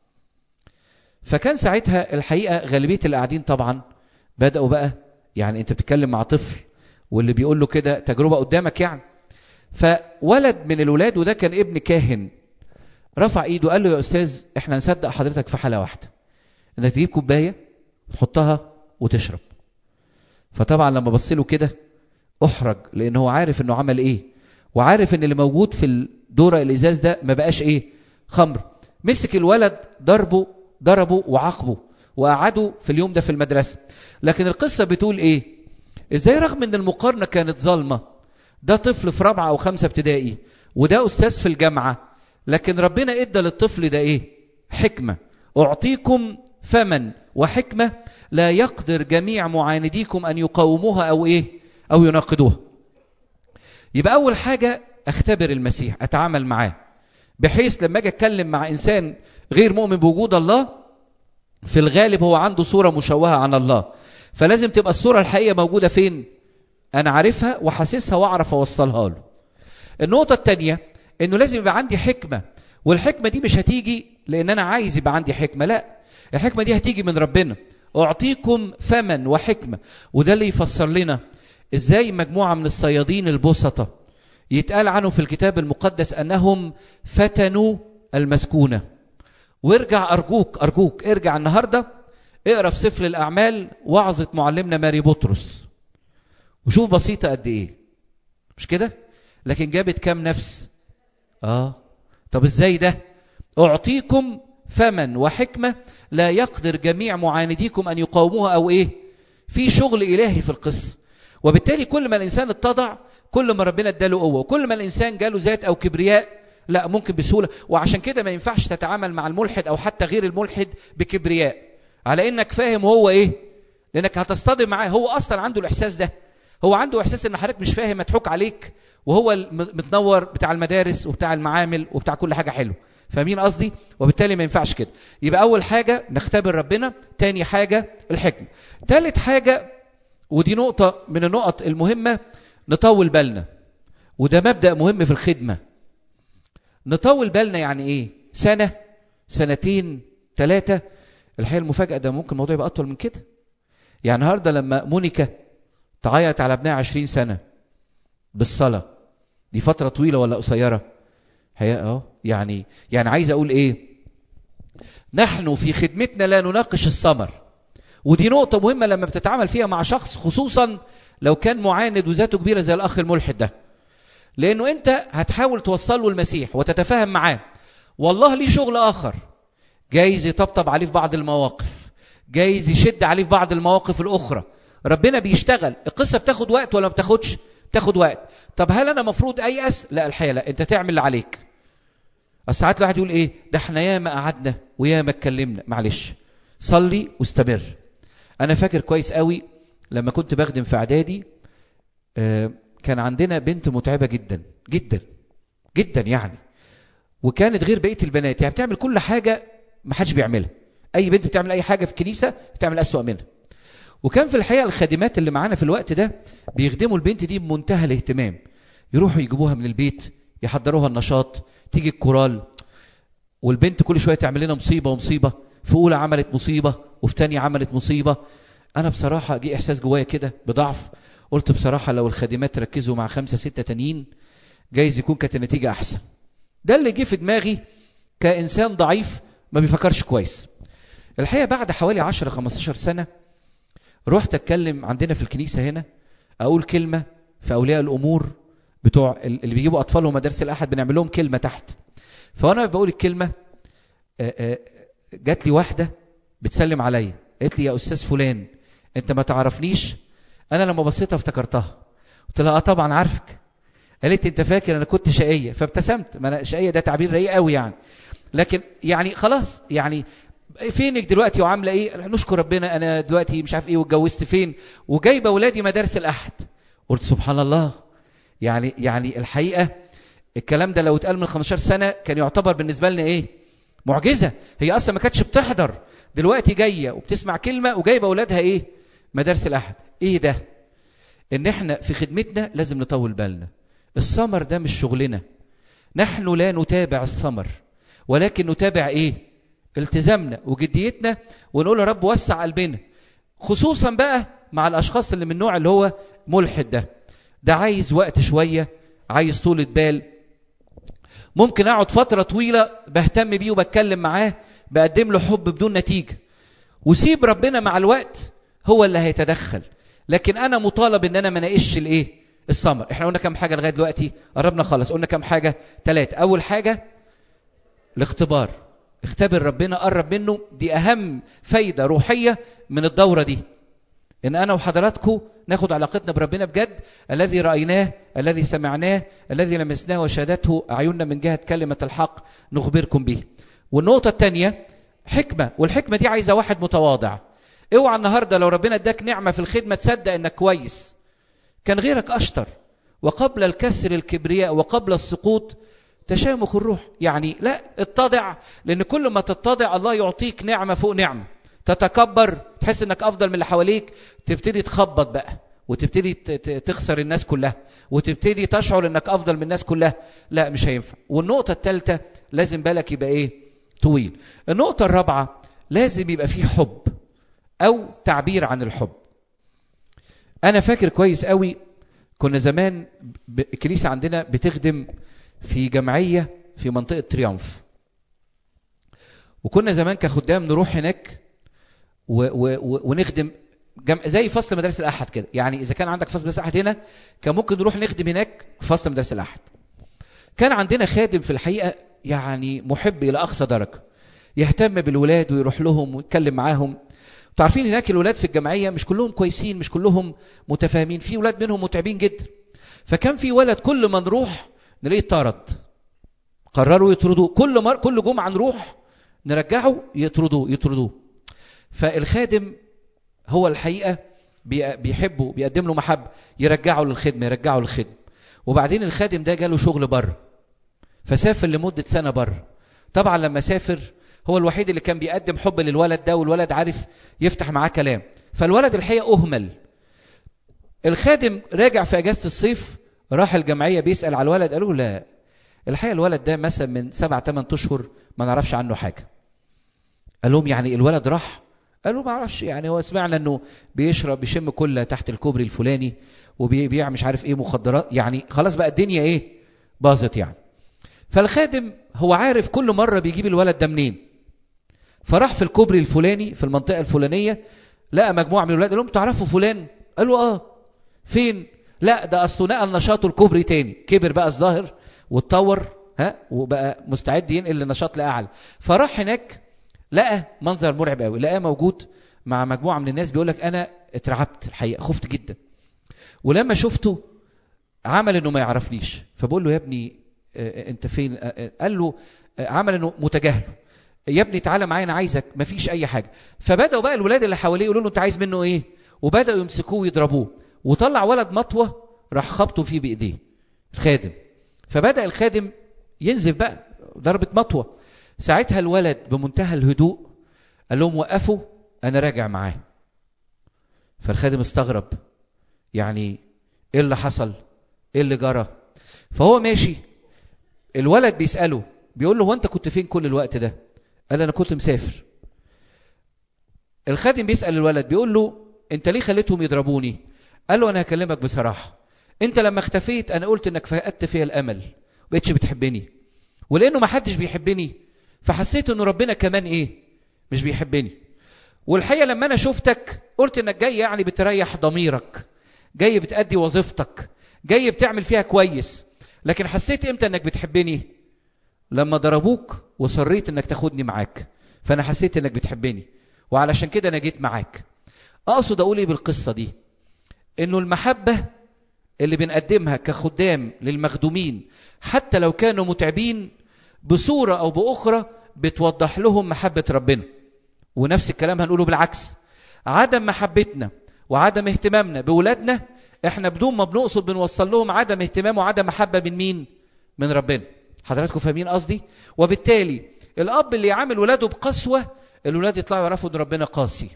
فكان ساعتها الحقيقه غالبيه اللي قاعدين طبعا بداوا بقى، يعني انت بتتكلم مع طفل واللي بيقول له كده تجربه قدامك يعني. فولد من الولاد، وده كان ابن كاهن، رفع ايده قال له يا استاذ احنا نصدق حضرتك في حاله واحده، انك تجيب كوبايه تحطها وتشرب. فطبعا لما بص له كده احرج، لان هو عارف انه عمل ايه، وعارف ان اللي موجود في الدورة الازاز ده ما بقاش ايه؟ خمر. مسك الولد ضربه ضربه وعاقبه وقعده في اليوم ده في المدرسة. لكن القصة بتقول ايه؟ ازاي رغم ان المقارنة كانت ظالمة، ده طفل في رابعة او خمسة ابتدائي وده استاذ في الجامعة، لكن ربنا ادى للطفل ده ايه؟ حكمة. اعطيكم فمن وحكمة لا يقدر جميع معانديكم ان يقاوموها او ايه؟ او يناقضوها. يبقى اول حاجة اختبر المسيح، اتعامل معاه، بحيث لما اجي اتكلم مع انسان غير مؤمن بوجود الله، في الغالب هو عنده صورة مشوهة عن الله، فلازم تبقى الصورة الحقيقية موجودة فين؟ انا عارفها وحاسسها واعرف اوصلها له. النقطة الثانية انه لازم يبقى عندي حكمة، والحكمة دي مش هتيجي لان انا عايز يبقى عندي حكمة، لا، الحكمة دي هتيجي من ربنا. اعطيكم فمن وحكمة، وده اللي يفسر لنا ازاي مجموعة من الصيادين البسطة يتقال عنهم في الكتاب المقدس انهم فتنوا المسكونة. وارجع ارجوك ارجوك ارجع النهاردة اقرأ في سفر الاعمال وعظة معلمنا ماري بطرس، وشوف بسيطة قد ايه، مش كده؟ لكن جابت كام نفس؟ اه طب ازاي ده؟ اعطيكم فمن وحكمة لا يقدر جميع معانديكم ان يقاوموها او ايه؟ في شغل الهي في القصة. وبالتالي كل ما الانسان اتضع كل ما ربنا اداله قوه، وكل ما الانسان جاله ذات او كبرياء لا ممكن بسهوله. وعشان كده ما ينفعش تتعامل مع الملحد او حتى غير الملحد بكبرياء، على انك فاهم هو ايه، لانك هتصطدم معاه. هو اصلا عنده الاحساس ده، هو عنده احساس ان حضرتك مش فاهم مضحوك عليك، وهو متنور بتاع المدارس وبتاع المعامل وبتاع كل حاجه حلوه. فاهمين قصدي؟ وبالتالي ما ينفعش كده. يبقى اول حاجه نختبر ربنا، تاني حاجه الحكمه، تالت حاجه ودي نقطة من النقط المهمة، نطول بالنا. وده مبدأ مهم في الخدمة. نطول بالنا يعني ايه؟ سنة، سنتين، ثلاثة. الحقيقة المفاجأة ده ممكن الموضوع يبقى أطول من كده. يعني النهاردة لما مونيكا تعيط على ابنها عشرين سنة بالصلاة، دي فترة طويلة ولا قصيرة؟ هي اه يعني يعني عايز أقول ايه؟ نحن في خدمتنا لا نناقش الثمر. ودي نقطة مهمة لما بتتعامل فيها مع شخص، خصوصا لو كان معاند وذاته كبيرة زي الأخ الملحد ده، لأنه أنت هتحاول توصله المسيح وتتفاهم معاه. والله ليه شغل آخر، جايز يطبطب عليه في بعض المواقف، جايز يشد عليه في بعض المواقف الأخرى. ربنا بيشتغل. القصة بتاخد وقت ولا ما بتاخدش؟ تاخد وقت. طب هل انا مفروض ايأس؟ لا الحقيقه لا، انت تعمل اللي عليك. ساعات الواحد يقول ايه ده احنا ياما قعدنا وياما اتكلمنا، معلش صلي واستمر. انا فاكر كويس قوي لما كنت بخدم في اعدادي، آه كان عندنا بنت متعبه جدا جدا جدا يعني، وكانت غير بقيه البنات، يعني بتعمل كل حاجه ما حدش بيعملها. اي بنت بتعمل اي حاجه في الكنيسه بتعمل اسوأ منها. وكان في الحقيقه الخادمات اللي معانا في الوقت ده بيخدموا البنت دي بمنتهى الاهتمام، يروحوا يجيبوها من البيت، يحضروها النشاط، تيجي الكورال، والبنت كل شويه تعمل لنا مصيبه ومصيبه، في اولى عملت مصيبه وفي ثانيه عملت مصيبه. انا بصراحه جه احساس جوايا كده بضعف، قلت بصراحه لو الخادمات ركزوا مع خمسه سته تانيين جايز يكون كانت النتيجه احسن. ده اللي جه في دماغي كانسان ضعيف ما بيفكرش كويس. الحقيقه بعد حوالي عشرة خمستاشر سنه رحت اتكلم عندنا في الكنيسه هنا، اقول كلمه في اولياء الامور بتوع اللي بيجيبوا اطفالهم مدارس الاحد، بنعمل لهم كلمه تحت. فانا بقول الكلمه جات لي واحده بتسلم عليا، قالت لي يا استاذ فلان انت ما تعرفنيش؟ انا لما بصيتها افتكرتها، قلت لها اه طبعا عارفك. قالت انت فاكر انا كنت شقيه؟ فابتسمت، ما انا شقيه ده تعبير رقيق قوي يعني، لكن يعني خلاص يعني فينك دلوقتي وعامله ايه؟ نشكر ربنا انا دلوقتي مش عارف ايه، واتجوزت فين، وجايبه اولادي مدارس الاحد. قلت سبحان الله، يعني يعني الحقيقه الكلام ده لو اتقال من خمستاشر سنه كان يعتبر بالنسبه لنا ايه؟ معجزه. هي اصلا ما كانتش بتحضر، دلوقتي جايه وبتسمع كلمه وجايبه اولادها ايه؟ مدارس الاحد. ايه ده؟ ان احنا في خدمتنا لازم نطول بالنا. الثمر ده مش شغلنا، نحن لا نتابع الثمر، ولكن نتابع ايه؟ التزامنا وجديتنا، ونقول يا رب وسع قلبنا، خصوصا بقى مع الاشخاص اللي من النوع اللي هو ملحد ده. ده عايز وقت شويه، عايز طولة بال. ممكن اقعد فتره طويله بهتم بيه وبتكلم معاه، بقدم له حب بدون نتيجه، وسيب ربنا مع الوقت هو اللي هيتدخل. لكن انا مطالب ان انا ما ناقش الايه؟ الثمر. احنا قلنا كم حاجه لغايه دلوقتي؟ قربنا خلص. قلنا كم حاجه؟ ثلاثه. اول حاجه الاختبار، اختبر ربنا، قرب منه. دي اهم فايده روحيه من الدوره دي، ان انا وحضراتكم ناخد علاقتنا بربنا بجد. الذي رايناه، الذي سمعناه، الذي لمسناه وشهدته اعيننا من جهه كلمه الحق نخبركم به. والنقطه الثانيه حكمه، والحكمه دي عايزه واحد متواضع. اوعى النهارده لو ربنا اداك نعمه في الخدمه تصدق انك كويس، كان غيرك اشطر. وقبل الكسر الكبرياء، وقبل السقوط تشامخ الروح. يعني لا، اتضع، لان كل ما تتضع الله يعطيك نعمه فوق نعمه. تتكبر تحس انك افضل من اللي حواليك، تبتدي تخبط بقى، وتبتدي تخسر الناس كلها، وتبتدي تشعر انك افضل من الناس كلها. لا مش هينفع. والنقطه الثالثه لازم بالك يبقى ايه؟ طويل. النقطه الرابعه لازم يبقى فيه حب او تعبير عن الحب. انا فاكر كويس قوي كنا زمان الكنيسه عندنا بتخدم في جمعيه في منطقه تريامف، وكنا زمان كخدام نروح هناك و و و ونخدم جم... زي فصل مدارس الاحد كده. يعني اذا كان عندك فصل مدارس الاحد هنا، كان ممكن نروح نخدم هناك في فصل مدارس الاحد. كان عندنا خادم في الحقيقه يعني محب الى اقصى درجه، يهتم بالولاد ويروح لهم ويتكلم معاهم. تعرفين هناك الولاد في الجمعيه مش كلهم كويسين، مش كلهم متفاهمين، في ولاد منهم متعبين جدا. فكان في ولد كل ما نروح نلاقيه طرد، قرروا يطردوه. كل مر... كل جمعه نروح نرجعه يطردوه يطردوه. فالخادم هو الحقيقه بيحبه، بيقدم له محبه، يرجعه للخدمه يرجعه للخدمه. وبعدين الخادم ده جاله شغل بره، فسافر لمده سنه بره. طبعا لما سافر هو الوحيد اللي كان بيقدم حب للولد ده، والولد عارف يفتح معاه كلام. فالولد الحقيقه اهمل. الخادم راجع في اجازه الصيف، راح الجمعيه بيسال على الولد، قالوا لا الحقيقه الولد ده مثلا من سبع ثمان اشهر ما نعرفش عنه حاجه. قال لهم يعني الولد راح؟ قالوا ما اعرفش، يعني هو سمعنا انه بيشرب بيشم كله تحت الكوبري الفلاني، وبيبيع مش عارف ايه مخدرات، يعني خلاص بقى الدنيا ايه؟ باظت يعني. فالخادم هو عارف كل مره بيجيب الولد ده منين. فراح في الكوبري الفلاني في المنطقه الفلانيه، لقى مجموعه من الولاد. قال لهم تعرفوا فلان؟ قالوا اه. فين؟ لا ده اصله نقل نشاطه الكوبري تاني، كبر بقى الظاهر واتطور ها، وبقى مستعد ينقل لنشاط لاعلى. فراح هناك لقى منظر مرعب قوي، لقى موجود مع مجموعه من الناس. بيقول لك انا اترعبت الحقيقه، خفت جدا. ولما شفته عمل انه ما يعرفنيش، فبقول له يا ابني انت فين؟ قال له عمل انه متجاهله، يا ابني تعالى معايا انا عايزك، مفيش اي حاجه. فبداوا بقى الولاد اللي حواليه يقولوا له انت عايز منه ايه، وبداوا يمسكوه ويضربوه، وطلع ولد مطوه راح خبطه فيه بايديه الخادم، فبدا الخادم ينزف بقى ضربه مطوه. ساعتها الولد بمنتهى الهدوء قال لهم وقفوا انا راجع معاه. فالخادم استغرب، يعني ايه اللي حصل، ايه اللي جرى؟ فهو ماشي، الولد بيسأله بيقول له هو انت كنت فين كل الوقت ده؟ قال انا كنت مسافر. الخادم بيسأل الولد بيقول له انت ليه خليتهم يضربوني؟ قال له انا هكلمك بصراحة، انت لما اختفيت انا قلت انك فقدت فيا الامل، بقيتش بتحبني، ولانه ما حدش بيحبني فحسيت انه ربنا كمان ايه مش بيحبني. والحقيقة لما انا شفتك قلت انك جاي يعني بتريح ضميرك، جاي بتأدي وظيفتك، جاي بتعمل فيها كويس، لكن حسيت امتى انك بتحبني؟ لما ضربوك وصريت انك تاخدني معاك، فانا حسيت انك بتحبني وعلشان كده انا جيت معاك. اقصد اقول ايه بالقصة دي؟ انه المحبة اللي بنقدمها كخدام للمخدومين حتى لو كانوا متعبين بصورة او باخرى بتوضح لهم محبة ربنا. ونفس الكلام هنقوله بالعكس، عدم محبتنا وعدم اهتمامنا بولادنا احنا بدون ما بنقصد بنوصل لهم عدم اهتمام وعدم محبة من مين؟ من ربنا. حضراتكم فاهمين قصدي؟ وبالتالي الاب اللي يعامل ولاده بقسوة الولاد يطلعوا يعرفوا ان ربنا قاسي.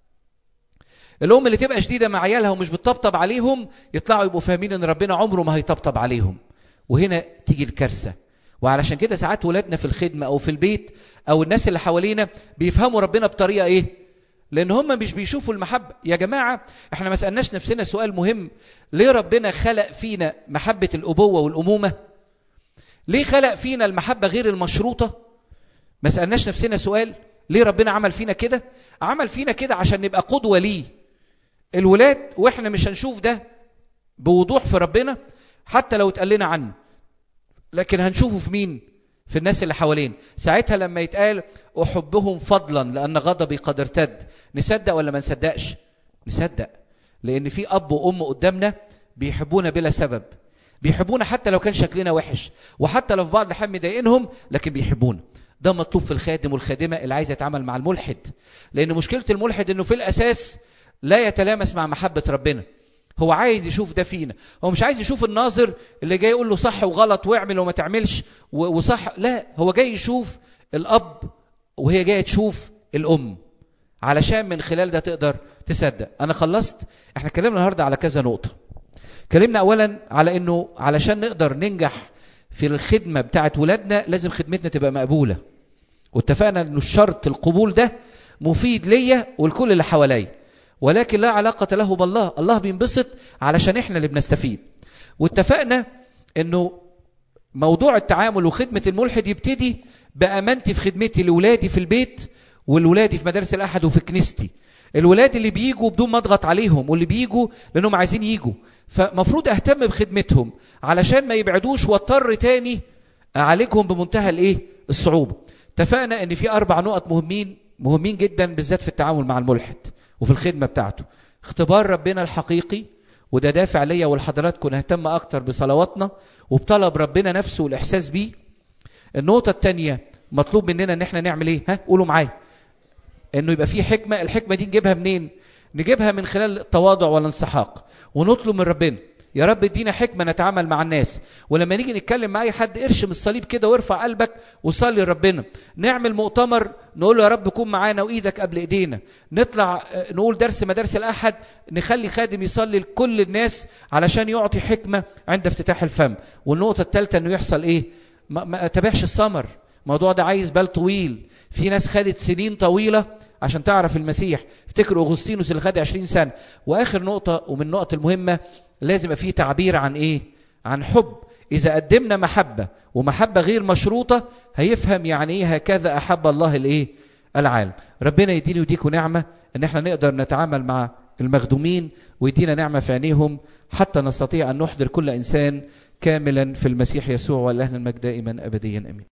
الام اللي تبقى شديدة مع عيالها ومش بتطبطب عليهم يطلعوا يبقوا فاهمين ان ربنا عمره ما هيطبطب عليهم. وهنا تيجي الكارثة. وعلشان كده ساعات ولادنا في الخدمة او في البيت او الناس اللي حوالينا بيفهموا ربنا بطريقة ايه؟ لان هم مش بيشوفوا المحبة. يا جماعة احنا ما سألناش نفسنا سؤال مهم، ليه ربنا خلق فينا محبة الأبوة والأمومة؟ ليه خلق فينا المحبة غير المشروطة؟ ما سألناش نفسنا سؤال ليه ربنا عمل فينا كده؟ عمل فينا كده عشان نبقى قدوة ليه الولاد، واحنا مش هنشوف ده بوضوح في ربنا حتى لو اتقال لنا عنه، لكن هنشوفه في مين؟ في الناس اللي حوالين. ساعتها لما يتقال أحبهم فضلا لأن غضبي قد ارتد، نصدق ولا ما نصدقش؟ نصدق، لأن في أب وأم قدامنا بيحبونا بلا سبب، بيحبونا حتى لو كان شكلنا وحش، وحتى لو في بعض الأحيان مضايقينهم لكن بيحبونا. ده مطلوب في الخادم والخادمة اللي عايز يتعامل مع الملحد، لأن مشكلة الملحد إنه في الأساس لا يتلامس مع محبة ربنا. هو عايز يشوف ده فينا، هو مش عايز يشوف الناظر اللي جاي يقول له صح وغلط واعمل وما تعملش وصح، لا، هو جاي يشوف الأب وهي جاية تشوف الأم، علشان من خلال ده تقدر تصدق. أنا خلصت. احنا اتكلمنا النهاردة على كذا نقطة. اتكلمنا أولا على إنه علشان نقدر ننجح في الخدمة بتاعت ولادنا لازم خدمتنا تبقى مقبولة، واتفقنا إنه الشرط القبول ده مفيد ليا والكل اللي حواليا، ولكن لا علاقة له بالله. الله بينبسط علشان احنا اللي بنستفيد. واتفقنا انه موضوع التعامل وخدمة الملحد يبتدي بأمانتي في خدمتي لولادي في البيت والولادي في مدارس الأحد وفي كنيستي. الولاد اللي بيجوا بدون ما اضغط عليهم واللي بيجوا لأنهم عايزين يجوا، فمفروض اهتم بخدمتهم علشان ما يبعدوش واضطر تاني أعالجهم بمنتهى الايه الصعوبة. اتفقنا ان في أربع نقط مهمين مهمين جدا بالذات في التعامل مع الملحد وفي الخدمة بتاعته. اختبار ربنا الحقيقي، وده دافع ليا ولحضراتكم نهتم أكتر بصلواتنا وبطلب ربنا نفسه والإحساس بيه. النقطة الثانية مطلوب مننا ان احنا نعمل ايه؟ ها قولوا معايا. انه يبقى فيه حكمة. الحكمة دي نجيبها منين؟ نجيبها من خلال التواضع والانسحاق، ونطلب من ربنا يا رب ادينا حكمة نتعامل مع الناس. ولما نيجي نتكلم مع اي حد ارشم الصليب كده وارفع قلبك وصلي لربنا. نعمل مؤتمر نقول له يا رب كون معانا وايدك قبل ايدينا. نطلع نقول درس مدارس الأحد نخلي خادم يصلي لكل الناس علشان يعطي حكمة عند افتتاح الفم. والنقطة الثالثة انه يحصل ايه؟ ما, ما تبعش الثمر. الموضوع ده عايز بال طويل. في ناس خدت سنين طويلة عشان تعرف المسيح. افتكروا أغسطينوس اللي خد عشرين سنة. واخر نقطة ومن النقط المهمة، لازم يبقى فيه تعبير عن ايه؟ عن حب. اذا قدمنا محبة ومحبة غير مشروطة هيفهم يعني ايه هكذا احب الله الايه؟ العالم. ربنا يديني وديكوا نعمة ان احنا نقدر نتعامل مع المخدومين ويدينا نعمة في عينيهم حتى نستطيع ان نحضر كل انسان كاملا في المسيح يسوع، والله المجد دائما ابديا امين.